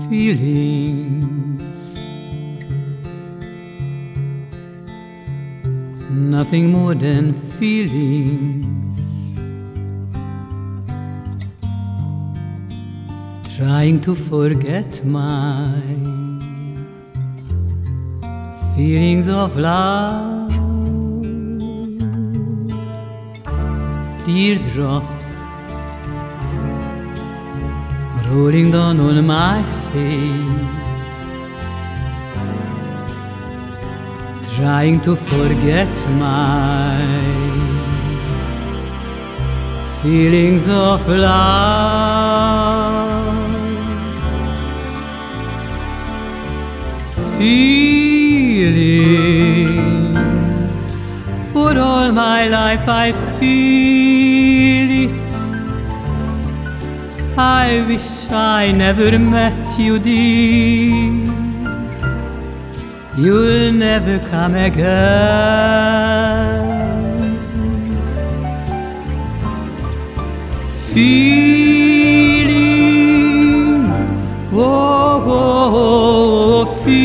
feelings, nothing more than feelings, trying to forget my feelings of love. Teardrops rolling down on my face, trying to forget my feelings of love. Feelings, for all my life I feel it. I wish I never met you, dear. You'll never come again. Feelings, oh, oh, oh,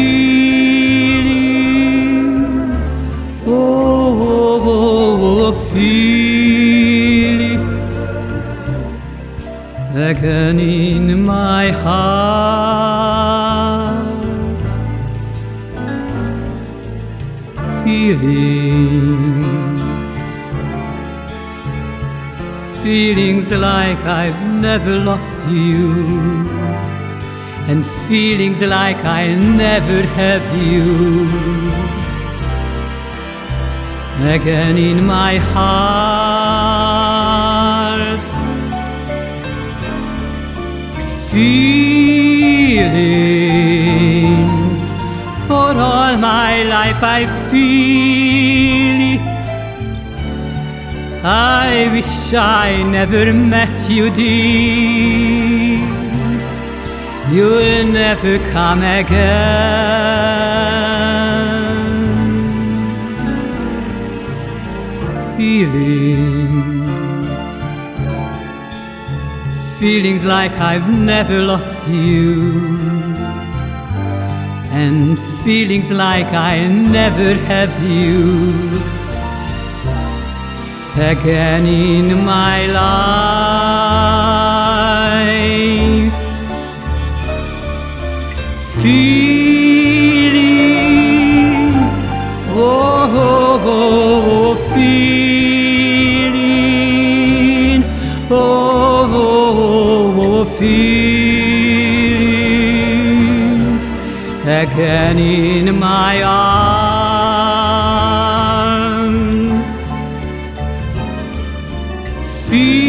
feelings, oh, oh, oh, oh, feel it again in my heart. Feelings, feelings like I've never lost you, and feelings like I'll never have you again in my heart. Feelings, for all my life I feel it. I wish I never met you, dear. You'll never come again. Feelings, feelings like I've never lost you, and feelings like I'll never have you again in my life. Feeling, oh, oh, oh, feeling, oh, oh, oh, feelings again in my arms. Feelings,